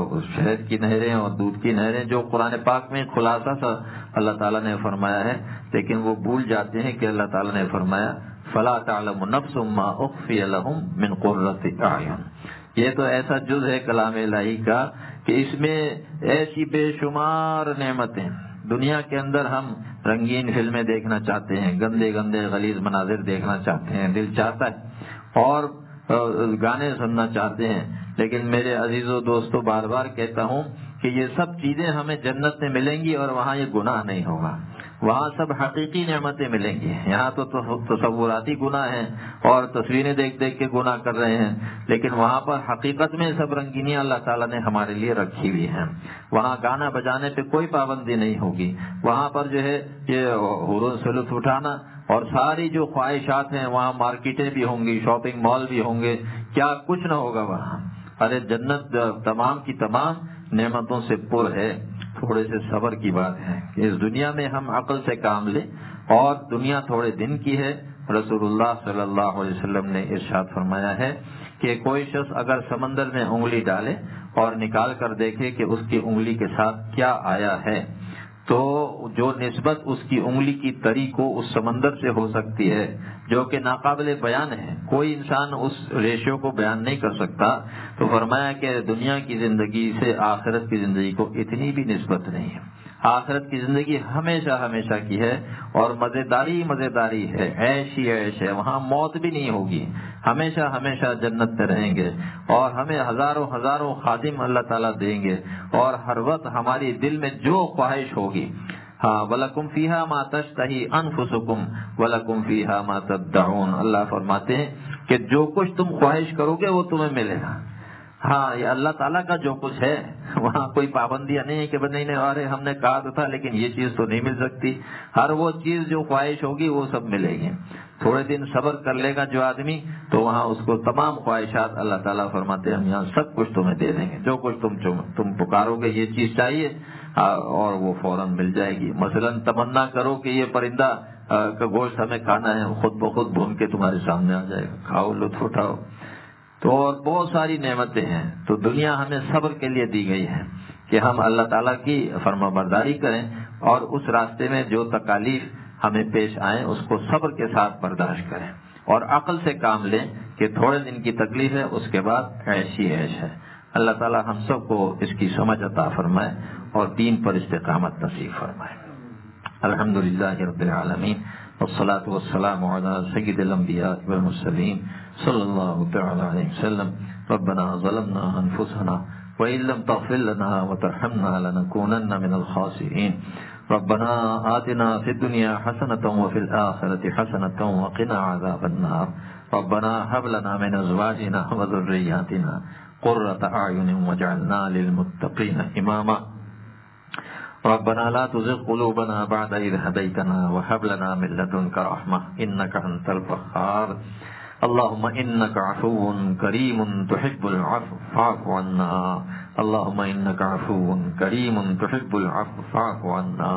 S1: شہد کی نہریں اور دودھ کی نہریں، جو قرآن پاک میں خلاصہ سا اللہ تعالیٰ نے فرمایا ہے، لیکن وہ بھول جاتے ہیں کہ اللہ تعالیٰ نے فرمایا فَلَا تَعْلَمُ نَفْسٌ مَّا أُخْفِيَ لَهُم مِّن قُرَّةِ أَعْيُنٍ۔ یہ تو ایسا جز ہے کلام الہی کا کہ اس میں ایسی بے شمار نعمتیں۔ دنیا کے اندر ہم رنگین فلمیں دیکھنا چاہتے ہیں، گندے گندے غلیظ مناظر دیکھنا چاہتے ہیں، دل چاہتا ہے، اور گانے سننا چاہتے ہیں، لیکن میرے عزیزو دوستو بار بار کہتا ہوں کہ یہ سب چیزیں ہمیں جنت میں ملیں گی اور وہاں یہ گناہ نہیں ہوگا، وہاں سب حقیقی نعمتیں ملیں گی. یہاں تو تصوراتی گناہ ہیں اور تصویریں دیکھ دیکھ کے گناہ کر رہے ہیں، لیکن وہاں پر حقیقت میں سب رنگینیاں اللہ تعالیٰ نے ہمارے لیے رکھی ہوئی ہیں. وہاں گانا بجانے پہ کوئی پابندی نہیں ہوگی، وہاں پر جو ہے یہ حوروں سے لطف اٹھانا اور ساری جو خواہشات ہیں، وہاں مارکیٹیں بھی ہوں گی، شاپنگ مال بھی ہوں گے، کیا کچھ نہ ہوگا وہاں. ارے جنت تمام کی تمام نعمتوں سے پر ہے. تھوڑے سے صبر کی بات ہے کہ اس دنیا میں ہم عقل سے کام لیں، اور دنیا تھوڑے دن کی ہے. رسول اللہ صلی اللہ علیہ وسلم نے ارشاد فرمایا ہے کہ کوئی شخص اگر سمندر میں انگلی ڈالے اور نکال کر دیکھے کہ اس کی انگلی کے ساتھ کیا آیا ہے، تو جو نسبت اس کی انگلی کی تری کو اس سمندر سے ہو سکتی ہے، جو کہ ناقابل بیان ہے، کوئی انسان اس ریشیو کو بیان نہیں کر سکتا. تو فرمایا کہ دنیا کی زندگی سے آخرت کی زندگی کو اتنی بھی نسبت نہیں ہے. آخرت کی زندگی ہمیشہ ہمیشہ کی ہے اور مزیداری مزیداری ہے، عیش ہی عیش ہے. وہاں موت بھی نہیں ہوگی، ہمیشہ ہمیشہ جنت میں رہیں گے، اور ہمیں ہزاروں ہزاروں خادم اللہ تعالیٰ دیں گے، اور ہر وقت ہماری دل میں جو خواہش ہوگی. ہاں وَلَكُمْ فِيهَا مَا تَشْتَهِي أَنفُسُكُمْ وَلَكُمْ فِيهَا مَا تَدَّعُونَ. اللہ فرماتے ہیں کہ جو کچھ تم خواہش کرو گے وہ تمہیں ملے گا. ہاں یہ اللہ تعالیٰ کا جو کچھ ہے، وہاں کوئی پابندیاں نہیں ہے کہ نہیں نہیں ارے ہم نے کہا تو تھا لیکن یہ چیز تو نہیں مل سکتی. ہر وہ چیز جو خواہش ہوگی وہ سب ملے گی. تھوڑے دن صبر کر لے گا جو آدمی، تو وہاں اس کو تمام خواہشات اللہ تعالیٰ فرماتے ہیں ہم یہاں سب کچھ تمہیں دے دیں گے. جو کچھ تم تم پکارو گے یہ چیز چاہیے اور وہ فوراً مل جائے گی. مثلاً تمنا کرو کہ یہ پرندہ کا گوشت ہمیں کھانا ہے، خود بخود بھون کے تمہارے سامنے آ جائے گا، کھاؤ لطف اٹھاؤ. تو اور بہت ساری نعمتیں ہیں. تو دنیا ہمیں صبر کے لیے دی گئی ہے کہ ہم اللہ تعالیٰ کی فرما برداری کریں، اور اس راستے میں جو تکالیف ہمیں پیش آئیں اس کو صبر کے ساتھ برداشت کریں، اور عقل سے کام لیں کہ تھوڑے دن کی تکلیف ہے، اس کے بعد عیش ہی عیش ہے. اللہ تعالیٰ ہم سب کو اس کی سمجھ عطا فرمائے اور دین پر استقامت نصیب فرمائے. الحمدللہ رب العالمین، والصلاة والسلام على سید الانبیاء والمرسلین صلی اللہ تعالی علیہ وسلم. ربنا ظلمنا انفسنا وإن لم تغفر لنا وترحمنا لنكونن من الخاسرین. ربنا آتنا في الدنيا حسنة وفي الآخرة حسنة وقنا عذاب النار. ربنا هب لنا من أزواجنا وذرياتنا قرة أعين واجعلنا للمتقين إماما. ربنا لا تزغ قلوبنا بعد إذ هديتنا وهب لنا من لدنك رحمة إنك أنت الوهاب. اللهم إنك عفو كريم تحب العفو فاعف عنا. اللهم إنك عفو كريم تحب العفو فاعف عنا.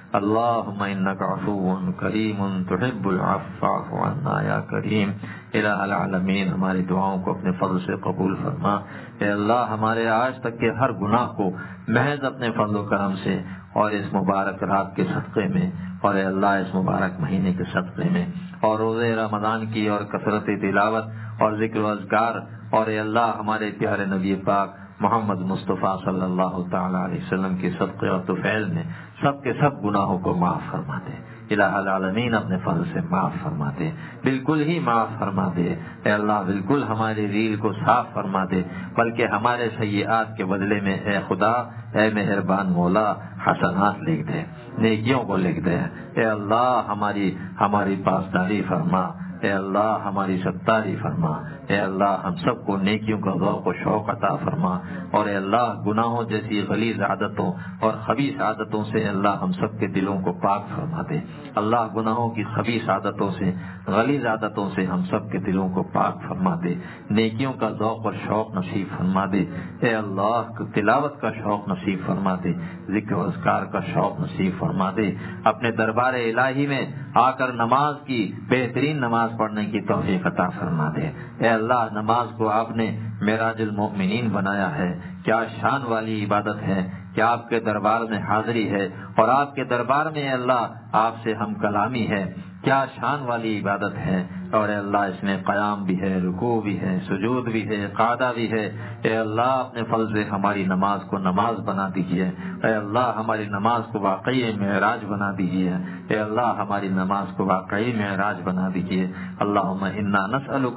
S1: اللهم إنك عفو کریم تحب العفو فاعف عنا یا کریم. الہ العالمین ہماری دعاؤں کو اپنے فضل سے قبول فرما. اے اللہ ہمارے آج تک کے ہر گناہ کو محض اپنے فضل و کرم سے اور اس مبارک رات کے صدقے میں، اور اے اللہ اس مبارک مہینے کے صدقے میں، اور روزے رمضان کی اور کثرت تلاوت اور ذکر و اذکار، اور اے اللہ ہمارے پیارے نبی پاک محمد مصطفیٰ صلی اللہ تعالی علیہ وسلم کے صدقے اور طفیل میں سب کے سب گناہوں کو معاف فرما دے. الہ العالمین اپنے فضل سے معاف فرما دے، بالکل ہی معاف فرما دے. اے اللہ بالکل ہماری ریل کو صاف فرما دے، بلکہ ہمارے سیئات کے بدلے میں اے خدا، اے مہربان مولا، حسنات لکھ دے، نیکیوں کو لکھ دے. اے اللہ ہماری ہماری پاسداری فرما. اے اللہ ہماری ستاری فرما. اے اللہ ہم سب کو نیکیوں کا ذوق و شوق عطا فرما. اور اے اللہ گناہوں جیسی غلیظ عادتوں اور خبیث عادتوں سے اللہ ہم سب کے دلوں کو پاک فرما دے. اللہ گناہوں کی خبیث عادتوں سے، غلیظ عادتوں سے ہم سب کے دلوں کو پاک فرما دے. نیکیوں کا ذوق اور شوق نصیب فرما دے. اے اللہ تلاوت کا شوق نصیب فرما دے، ذکر و اذکار کا شوق نصیب فرما دے. اپنے دربار الہی میں آ کر نماز کی بہترین نماز پڑھنے کی توفیق عطا فرما دے. اے اللہ نماز کو آپ نے معراج المؤمنین بنایا ہے، کیا شان والی عبادت ہے، کیا آپ کے دربار میں حاضری ہے، اور آپ کے دربار میں اللہ آپ سے ہم کلامی ہے، کیا شان والی عبادت ہے. اور اے اللہ اس میں قیام بھی ہے، رکوع بھی ہے، سجود بھی ہے، قعدہ بھی ہے. اے اللہ اپنے فضل سے ہماری نماز کو نماز بنا دیجیے. اے اللہ ہماری نماز کو واقعی معراج بنا دیجیے. اے اللہ ہماری نماز کو واقعی معراج بنا دیجیے. اللہم انا نسألک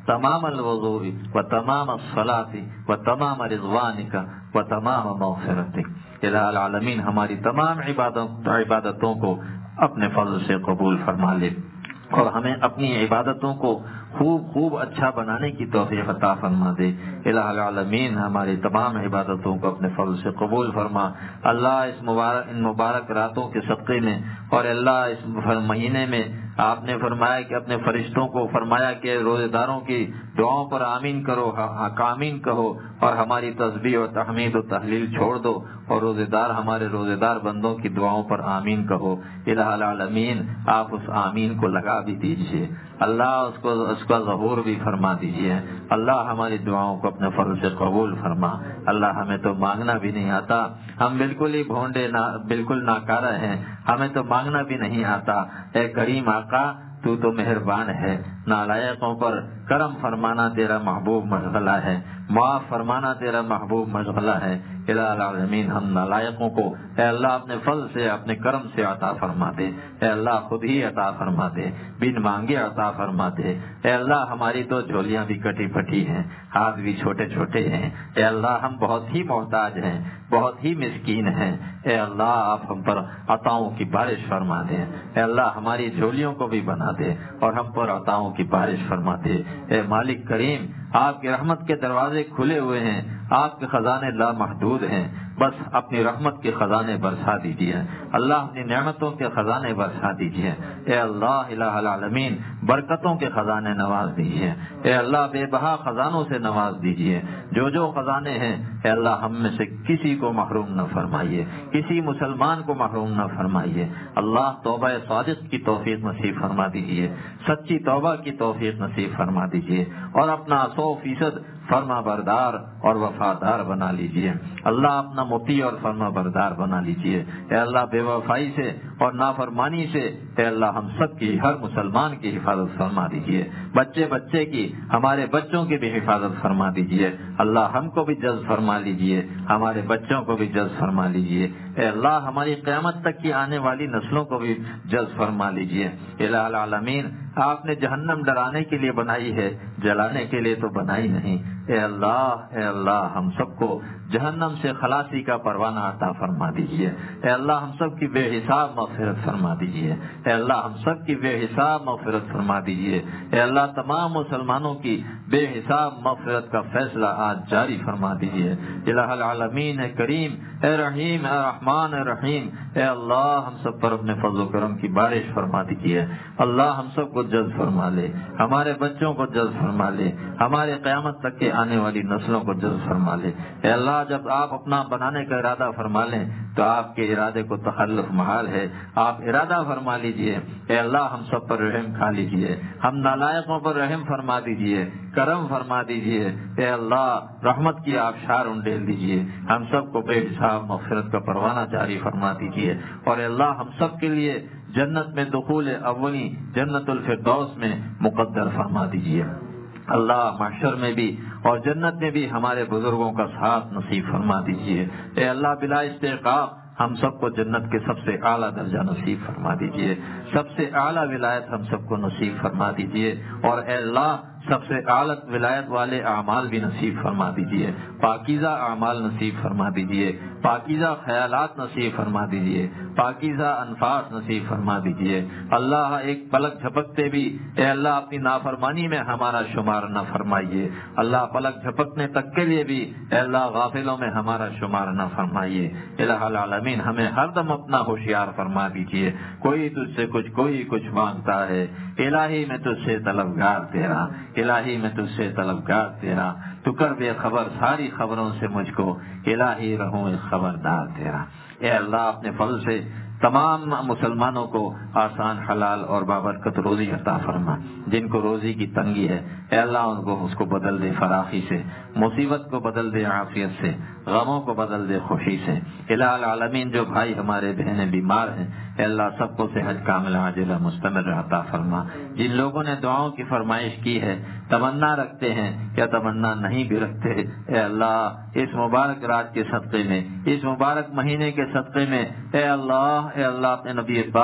S1: تمام الوضوء و تمام الصلاۃ و تمام رضوانک و تمام مغفرتک۔ الہ العالمین ہماری تمام عبادت عبادتوں کو اپنے فضل سے قبول فرما لے اور ہمیں اپنی عبادتوں کو خوب خوب اچھا بنانے کی توفیق عطا فرما دے۔ الہ العالمین ہماری تمام عبادتوں کو اپنے فضل سے قبول فرما۔ اللہ اس مبارک ان مبارک راتوں کے صدقے میں اور اللہ اس مہینے میں آپ نے فرمایا کہ اپنے فرشتوں کو فرمایا کہ روزے داروں کی دعاؤں پر آمین کرو، آمین کہو، اور ہماری تسبیح و تحمید و تحلیل چھوڑ دو اور روزے دار ہمارے روزے دار بندوں کی دعاؤں پر آمین کہو۔ الہ العالمین آپ اس آمین کو لگا بھی دیجیے، اللہ اس کو اس کا ظہور بھی فرما دیجیے۔ اللہ ہماری دعاؤں کو اپنے فضل سے قبول فرما۔ اللہ ہمیں تو مانگنا بھی نہیں آتا، ہم بالکل ہی بھونڈے نہ بالکل ناکارہ ہیں، ہمیں تو مانگنا بھی نہیں آتا۔ اے کریم آقا تو تو مہربان ہے، نالائقوں پر کرم فرمانا تیرا محبوب مشغلہ ہے، معاف فرمانا تیرا محبوب مشغلہ ہے۔ الہ العالمین ہم نالائقوں کو اے اللہ اپنے فضل سے اپنے کرم سے عطا فرما دے، اے اللہ خود ہی عطا فرما دے، بن مانگے عطا فرما دے۔ اے اللہ ہماری تو جھولیاں بھی کٹی پھٹی ہیں، ہاتھ بھی چھوٹے چھوٹے ہیں، اے اللہ ہم بہت ہی محتاج ہیں، بہت ہی مسکین ہیں۔ اے اللہ آپ ہم پر عطاؤں کی بارش فرما دے، اے اللہ ہماری جھولیوں کو بھی بنا دے اور ہم پر عطاؤں کی بارش فرما دے۔ اے مالک کریم آپ کی رحمت کے دروازے کھلے ہوئے ہیں، آپ کے خزانے لامحدود ہیں، بس اپنی رحمت کے خزانے برسا دیجیے، اللہ اپنی نعمتوں کے خزانے برسا دیجیے۔ اے اللہ الہ العالمین برکتوں کے خزانے نواز دیجیے، اے اللہ بے بہا خزانوں سے نواز دیجیے، جو جو خزانے ہیں اے اللہ ہم میں سے کسی کو محروم نہ فرمائیے، کسی مسلمان کو محروم نہ فرمائیے۔ اللہ توبہ صادق کی توفیق نصیب فرما دیجیے، سچی توبہ کی توفیق نصیب فرما دیجیے اور اپنا سو فیصد فرما بردار اور وفادار بنا لیجیے۔ اللہ اپنا مطیع اور فرما بردار بنا لیجیے۔ اے اللہ بے وفائی سے اور نافرمانی سے اے اللہ ہم سب کی، ہر مسلمان کی حفاظت فرما دیجیے، بچے بچے کی، ہمارے بچوں کی بھی حفاظت فرما دیجیے۔ اللہ ہم کو بھی جذب فرما لیجیے، ہمارے بچوں کو بھی جذب فرما لیجیے۔ اے اللہ ہماری قیامت تک کی آنے والی نسلوں کو بھی جذب فرما لیجیے۔ الہ العالمین آپ نے جہنم ڈرانے کے لیے بنائی ہے، جلانے کے لیے تو بنائی نہیں۔ اے اللہ اے اللہ ہم سب کو جہنم سے خلاصی کا پروانہ عطا فرما دیجیے۔ اے اللہ ہم سب کی بے حساب مغفرت فرما دیجیے۔ اے اللہ ہم سب کی بے حساب مغفرت فرما دیجیے۔ اے اللہ تمام مسلمانوں کی بے حساب مغفرت کا فیصلہ آج جاری فرما دیجیے۔ الہ العالمین اے کریم اے رحیم اے رحمان اے رحیم، اے اللہ ہم سب پر اپنے فضل و کرم کی بارش فرما دیجیے۔ اللہ ہم سب کو جذب فرما لے، ہمارے بچوں کو جذب فرما لے، ہمارے قیامت تک کے آنے والی نسلوں کو جذب فرما لے۔ اے اللہ جب آپ اپنا بنانے کا ارادہ فرما لیں تو آپ کے ارادے کو تخلف محال ہے، آپ ارادہ فرما لیجئے۔ اے اللہ ہم سب پر رحم کھا لیجئے، ہم نالائقوں پر رحم فرما دیجئے، کرم فرما دیجئے۔ اے اللہ رحمت کی آبشار انڈیل دیجئے، ہم سب کو بے حساب مغفرت کا پروانہ جاری فرما دیجئے، اور اے اللہ ہم سب کے لیے جنت میں دخول اولی جنت الفردوس میں مقدر فرما دیجئے۔ اللہ محشر میں بھی اور جنت میں بھی ہمارے بزرگوں کا ساتھ نصیب فرما دیجیے۔ اے اللہ بلا استحقاق ہم سب کو جنت کے سب سے اعلیٰ درجہ نصیب فرما دیجیے، سب سے اعلیٰ ولایت ہم سب کو نصیب فرما دیجیے، اور اے اللہ سب سے اعلیٰ ولایت والے اعمال بھی نصیب فرما دیجیے، پاکیزہ اعمال نصیب فرما دیجیے، پاکیزہ خیالات نصیب فرما دیجیے، پاکیزہ انفاس نصیب فرما دیجیے۔ اللہ ایک پلک جھپکتے بھی اے اللہ اپنی نافرمانی میں ہمارا شمار نہ فرمائیے، اللہ پلک جھپکنے تک کے لیے بھی اے اللہ غافلوں میں ہمارا شمار نہ فرمائیے۔ الہ العالمین ہمیں ہر دم اپنا ہوشیار فرما دیجیے، کوئی تجھ سے کچھ کوئی کچھ مانگتا ہے، الہی میں تجھ سے طلبگار تیرا، الہی میں تجھ سے طلبگار تیرا، تو کر بے خبر ساری خبروں سے مجھ کو، الہی رہوں خبردار تیرا۔ اے اللہ اپنے فضل سے تمام مسلمانوں کو آسان حلال اور بابرکت روزی عطا فرما، جن کو روزی کی تنگی ہے اے اللہ ان کو اس کو بدل دے فراخی سے، مصیبت کو بدل دے عافیت سے، غموں کو بدل دے خوشی سے۔ الہ العالمین جو بھائی ہمارے بہنیں بیمار ہیں اے اللہ سب کو صحت کاملہ عاجلہ مستمر عطا فرما۔ جن لوگوں نے دعاؤں کی فرمائش کی ہے، تمنا رکھتے ہیں یا تمنا نہیں بھی رکھتے، اے اللہ اس مبارک رات کے صدقے میں، اس مبارک مہینے کے صدقے میں اے اللہ اے اللہ اپنے نبی پاک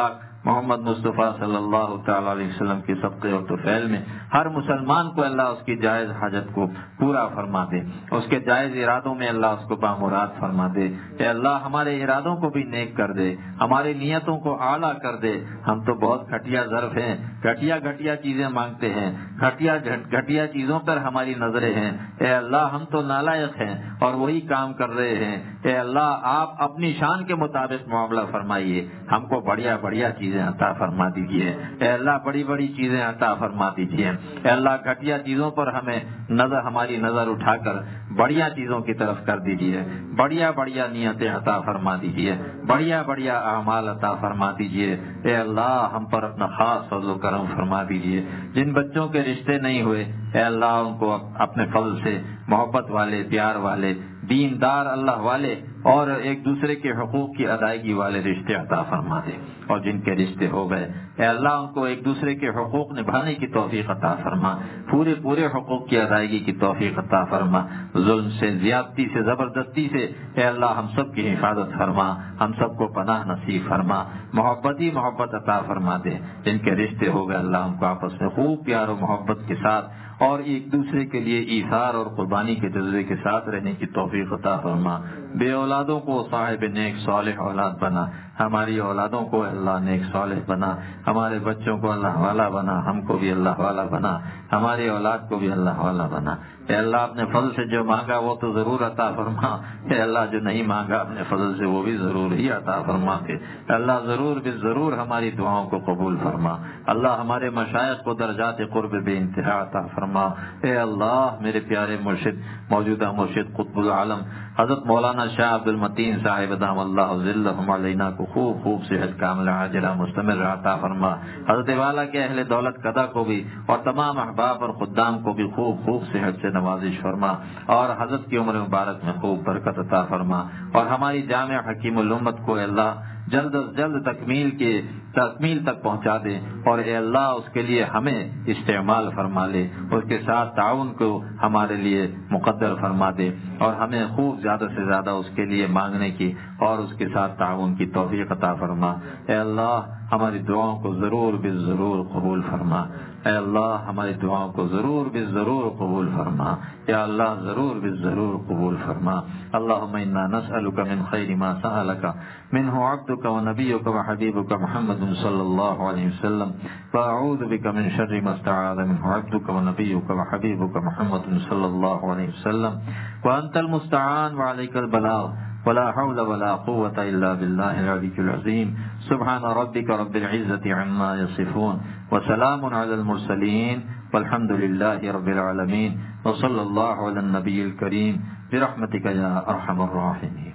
S1: محمد مصطفیٰ صلی اللہ تعالی علیہ وسلم کے صدقے اور طفیل میں ہر مسلمان کو اللہ اس کی جائز حاجت کو پورا فرما دے، اس کے جائز ارادوں میں اللہ اس کو بامراد فرما دے۔ اے اللہ ہمارے ارادوں کو بھی نیک کر دے، ہماری نیتوں کو اعلیٰ کر دے۔ ہم تو بہت گھٹیا ظرف ہیں، گھٹیا گھٹیا چیزیں مانگتے ہیں، گھٹیا گھٹیا چیزوں پر ہماری نظریں ہیں۔ اے اللہ ہم تو نالائق ہیں اور وہی کام کر رہے ہیں۔ اے اللہ آپ اپنی شان کے مطابق معاملہ فرمائیے، ہم کو بڑھیا بڑھیا چیزیں عطا فرما دیجیے۔ اے اللہ بڑی بڑی چیزیں عطا فرما دیجیے۔ اے اللہ گھٹیا چیزوں پر ہمیں نظر ہماری نظر اٹھا کر بڑھیا چیزوں کی طرف کر دیجیے، بڑھیا بڑھیا نیتیں عطا فرما دیجیے، بڑھیا بڑھیا اعمال عطا فرما دیجیے۔ اے اللہ ہم پر اپنا خاص فضل و کرم فرما دیجیے۔ جن بچوں کے رشتے نہیں ہوئے اے اللہ ان کو اپنے فضل سے محبت والے، پیار والے، دیندار اللہ والے اور ایک دوسرے کے حقوق کی ادائیگی والے رشتے عطا فرما دے، اور جن کے رشتے ہو گئے اے اللہ ان کو ایک دوسرے کے حقوق نبھانے کی توفیق عطا فرما، پورے پورے حقوق کی ادائیگی کی توفیق عطا فرما، ظلم سے، زیادتی سے، زبردستی سے اے اللہ ہم سب کی حفاظت فرما، ہم سب کو پناہ نصیب فرما، محبت ہی محبت عطا فرما دے۔ جن کے رشتے ہو گئے اللہ ہم کو آپس میں خوب پیار و محبت کے ساتھ اور ایک دوسرے کے لیے ایثار اور قربانی کے جذبے کے ساتھ رہنے کی توفیق عطا فرما۔ بے اولادوں کو صاحب نیک صالح اولاد بنا، ہماری اولادوں کو اللہ نیک صالح بنا، ہمارے بچوں کو اللہ والا بنا، ہم کو بھی اللہ والا بنا، ہماری اولاد کو بھی اللہ والا بنا۔ اے اللہ اپنے فضل سے جو مانگا وہ تو ضرور عطا فرما، اے اللہ جو نہیں مانگا اپنے فضل سے وہ بھی ضرور ہی عطا فرما دے۔ اللہ ضرور بھی ضرور ہماری دعاؤں کو قبول فرما۔ اللہ ہمارے مشائخ کو درجات قرب بے انتہا عطا فرما۔ اے اللہ میرے پیارے مرشد، موجودہ مرشد قطب العالم حضرت مولانا شاہ عبد المتین صاحب دام اللہ ذلہم علینا کو خوب خوب صحت کاملہ عاجلہ مستمر عطا فرما۔ حضرت والا کے اہل دولت قدا کو بھی اور تمام احباب اور خدام کو بھی خوب خوب صحت سے نوازش فرما، اور حضرت کی عمر مبارک میں خوب برکت عطا فرما، اور ہماری جامع حکیم الامت کو اللہ جلد از جلد تکمیل کے تکمیل تک پہنچا دے، اور اے اللہ اس کے لیے ہمیں استعمال فرما لے، اس کے ساتھ تعاون کو ہمارے لیے مقدر فرما دے، اور ہمیں خوب زیادہ سے زیادہ اس کے لیے مانگنے کی اور اس کے ساتھ تعاون کی توفیق عطا فرما۔ اے اللہ ہماری دعاؤں کو ضرور بے ضرور قبول فرما، اے اللہ ہماری دعاؤں کو ضرور بے ضرور قبول فرما، یا اللہ ضرور بے ضرور قبول فرما۔ اللہم انا نسألک من خیر ما سألک منہ عبدک و نبیک و حبیبک محمد صلی اللہ علیہ وسلم، واعوذ بک من شر ما استعاذ منہ عبدک و نبیک و حبیبک محمد صلی اللہ علیہ وسلم، وانت المستعان وعلیک البلاغ ولا حول ولا قوة إلا بالله العلي العظيم۔ سبحان ربك رب العزة عما يصفون وسلام على المرسلين والحمد لله رب العالمين، وصلى الله على النبي الكريم برحمتك يا أرحم الراحمين۔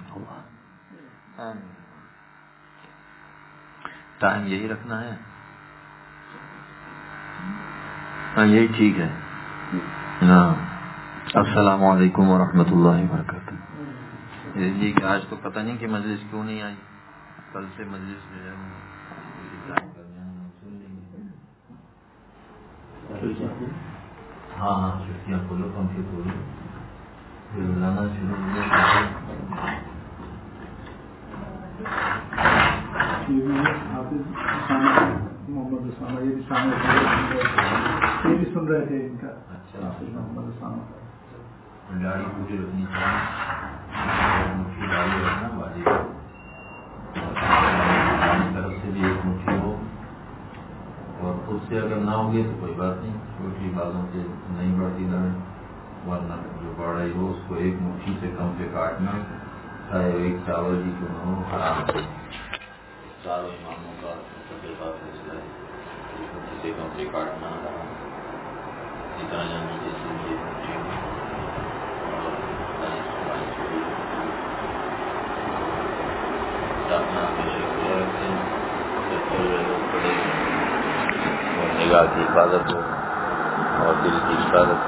S1: ٹائم یہی رکھنا ہے، ہاں یہی ٹھیک ہے۔ ہاں السلام علیکم ورحمۃ اللہ وبرکاتہ۔ جی کہ آج تو پتہ نہیں کہ مجلس کیوں نہیں آئی، کل سے مجلس جو ہے ہاں ہاں چھٹیاں کھولو، پنکھے کھولو، پھر بلانا شروع ہو گیا۔
S2: محمد اسامہ یہ بھی سن رہے تھے ان کا۔ اچھا محمد اسامہ
S1: داڑھی پوری رکھنی چاہیے، مٹھی داڑھی رکھنا واجب ہے، طرف سے بھی ایک مٹھی ہو، اور خود سے اگر نہ ہوگی تو کوئی بات نہیں، چھوٹی بازوں سے نہیں بڑھتی داڑھی، ورنہ جو بڑھ رہی ہو اس کو ایک مٹھی سے کم سے کاٹنا، چاہے ایک چاول بھی کیوں نہ ہو، حرام ہے۔ چاروں اماموں کا تجربہ فیصلہ ہے، مٹھی سے کم سے کاٹنا حرام، جتنا جانا جیسے بھی مٹھی ہو۔ نگاہ کی حفاظت ہو اور دل کی حفاظت ہو۔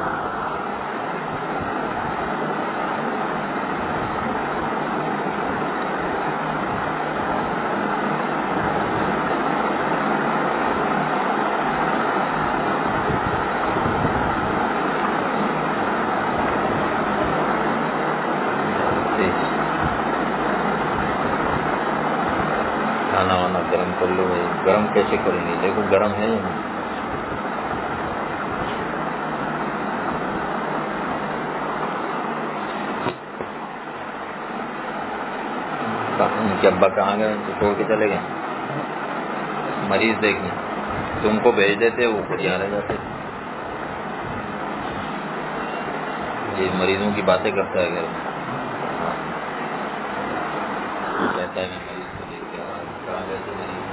S1: کھانا وانا گرم کر لو بھائی. گرم کیسے کریں گے؟ دیکھو گرم ہے یا نہیں. ان کے ابا کہاں گئے؟ ان کو چھوڑ کے چلے گئے مریض دیکھنے. تم کو بھیج دیتے وہ خود یہاں رہ جاتے. یہ مریضوں کی باتیں کرتا ہے گھر میں. کہتا ہے میں مریض کو دیکھ کے آ رہا ہوں. کہاں گئے تھے مریض؟